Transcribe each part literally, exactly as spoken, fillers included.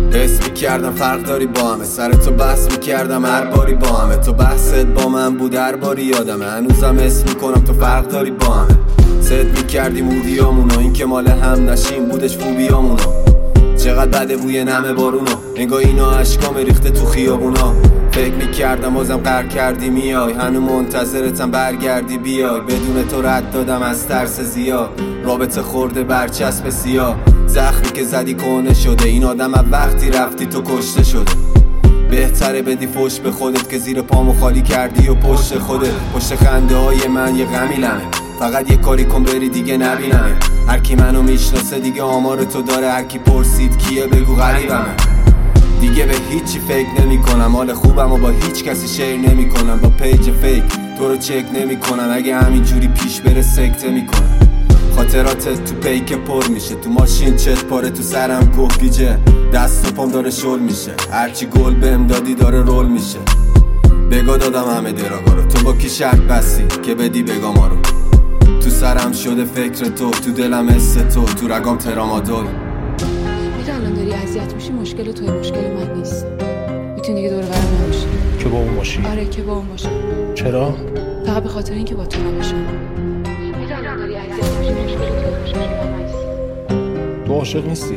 حس میکردم فرق داری با همه، سر تو بحث میکردم هر باری با همه. تو بحثت با من بود هر باری یادمه، هنوزم حس میکنم تو فرق داری با همه. ست میکردی مودیامونو، این که مال هم نشیم بودش خوبیامونو. چقدر بده بوی نمه بارونو، انگاه اینا عشقام ریخته تو خیابونا. فکر میکردم بازم قهر کردی میای، هنو منتظرتم برگردی بیای. بدون تو رد دادم از ترس زیاد، رابطه خورده برچسب سیاه. زخمی که زدی کنه شده، این آدم از وقتی رفتی تو کشته شده. بهتره بدی فوش به خودت که زیر پامو خالی کردی و پشت خودت. پشت خنده های من یه غمی لمه، فقط یه کاری کن بری دیگه نبینمه. هر کی منو میشناسه دیگه آمار تو داره، هر کی پرسید کیه بگو غریبمه. دیگه به هیچی فکر نمی کنم، حال خوبم و با هیچ کسی شیر نمی کنم. با پیج فیک تو رو چک نمی کنم، اگه همینجوری پیش بره سکته می کنم. خاطراتت تو پیک پر میشه، تو ماشین چت پاره، تو سرم کوه گیجه. دست و پام داره شل میشه، هرچی گل بهم دادی داره رول میشه. بگا دادم همه دراغا رو، تو با کی شرط بستی که بدی بگا ما رو. تو سرم شده فکر تو، تو دلم حس تو، تو رگام ترامادول. میگه الان داری اذیت میشی، مشکل توی مشکل من نیست. میتونی دیگه دور برم نباشی. که با اون باشی؟ آره که با اون باشم. چرا؟ فقط به خاطر اینکه با تو نباشم. میگه الان داری اذیت میشی، مشکل توی مشکل من نیست. تو عاشق نیستی؟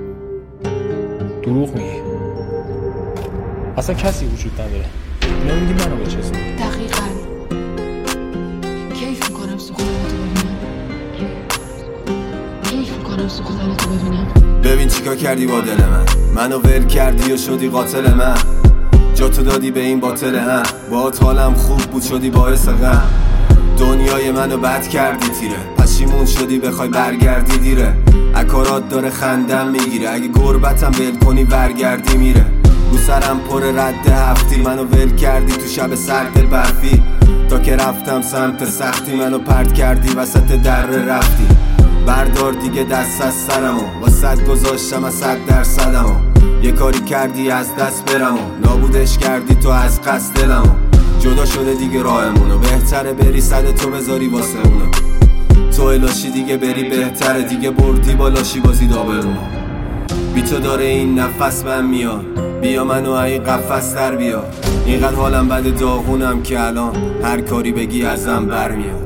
دروغ میگی. اصلا کسی وجود نداره. نمیگی منو بچسبی. دقیقاً. کیف میکنم سوختن تو ببینم. کیف میکنم سوختن تو ببینم. ببین چیکار کردی با دل من، منو ول کردی و شدی قاتل من. جا تو دادی به این باطل هم، باهات حالم خوب بود شدی باعث غم. دنیای منو بد کردی تیره، پشیمون شدی بخوای برگردی دیره. اکارات داره خندم میگیره، اگه گربتم ول کنی برگردی میره. رو سرم پر رد هفتی، منو ول کردی تو شب سرد برفی. تا که رفتم سمت سختی، منو پرت کردی وسط در رفتی. بردار دیگه دست از سرمو، واسه گذاشتم از صد درصدمو. یه کاری کردی از دست برمو، نابودش کردی تو از قصد دلمو. جدا شده دیگه راهمونو، بهتره بری صد تو بذاری واسه اونو. تو الاشی دیگه بری بهتره، دیگه بردی بالاشی بازی دابرونو. بی تو داره این نفس من میاد، بیا منو این قفس در بیا. اینقدر حالم بده داغونم که الان هر کاری بگی ازم برمیاد.